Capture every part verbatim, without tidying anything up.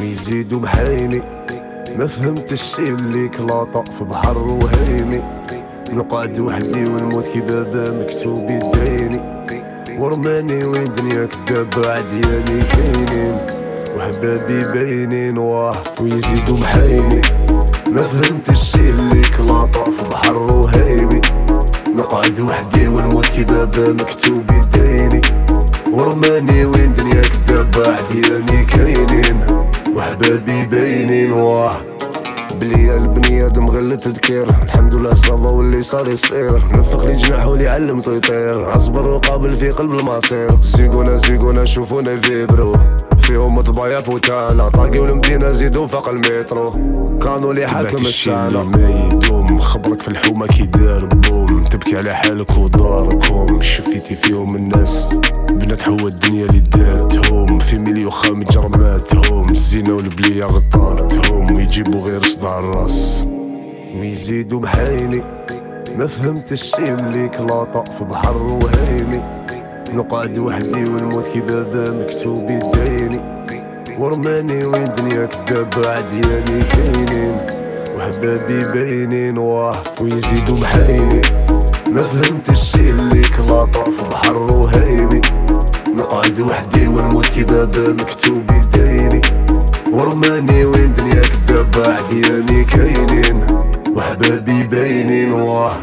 ويزيدوا بحيني. ما فهمتش الشي اللي كلاطة في بحر وهيني. نقعد وحدي والموت كي بابا مكتوب يديني. ورماني وين دنيا كدابة عدياني كاينين وحبابي باينين واه ويزيدوا بحيني. ما فهمتش الشي اللي كلاطة في بحر وهيني. نقعد وحدي والموت كي بابا مكتوب يديني. ورماني وين دنيا كدابة عدياني كاينين وحبابي باينين واه بليا البنيادم غير تذكير. الحمد لله صافا واللي صار يصير. نفخ لي جناح واللي علمته يطير. اصبر وقابل في قلب المصير. زيقونا زيقونا شوفونا فيبرو فيهم طبايا فوتانا. طاقي والمدينة زيدو فوق المترو. كانوا لي حاكم السنة ما يدوم. خبرك في الحومة كي دار بوم. تبكي على حالك وداركم. شفيتي فيهم الناس بنات هو الدنيا اللي داتهم. في مليو خامي جرماتهم. الزينة والبلية غطارتهم. ويجيبوا غير صداع الراس ويزيدوا بحيني. ما فهمت الشي اللي كلاطة في بحر وهيني. نقعد وحدي والموت كي بابا مكتوب يديني. ورماني وين دنيا كدابة عدياني كاينين وحبابي باينين واه ويزيدوا بحيني. ما فهمت الشي اللي كلاطة في بحر وهيني. نقعد وحدي والموت كي بابا مكتوب يديني. ورماني وين دنيا كدابة عدياني كاينين وحبابي باينين واه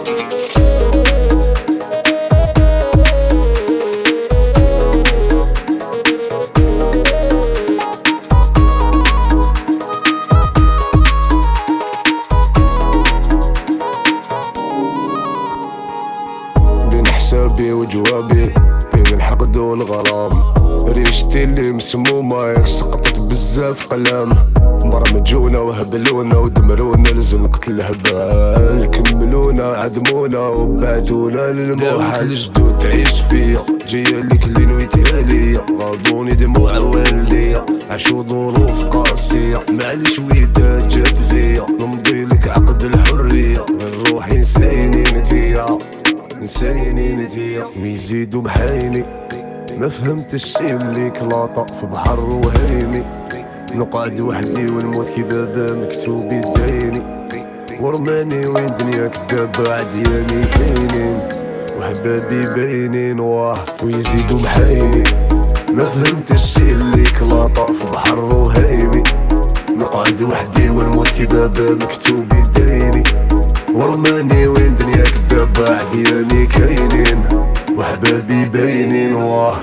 بين حسابي وجوابي. بين الحقد والغرام. ريشتي اللي مسمومة ياك سقطت بزاف قلام. مرة مجونا وهبلونا ودمرونا لزنقة الهبال. كملونا عدمونا وبعدونا للموحل. الجدود تعيش فيا جاية لك اللي نويتها ليا. غاضوني دموع والديا عاشو ظروف قاسية. معليش ويدا جات فيا نمضي لك عقد الحرية. غير روحي نسيني نتيا نسيني نتيا ويزيدوا بحيني. ما فهمت الشي اللي كلاطة في بحر وهيني. نقعد وحدي والموت كي بابا مكتوب يديني. ورماني وين دنيا كدابة عدياني كاينين وحبابي باينين واه ويزيدوا بحيني. ما فهمت الشي اللي كلاطة في بحر وهيني. نقعد وحدي والموت كي بابا مكتوب يديني. ورماني وين دنيا كدابة عدياني كاينين وحبابي باينين واه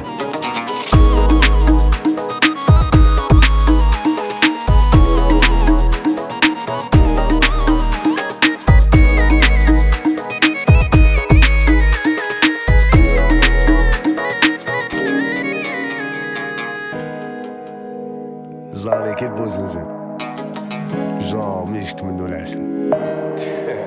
زاري كي البوزنزين جا ميشت منو العسل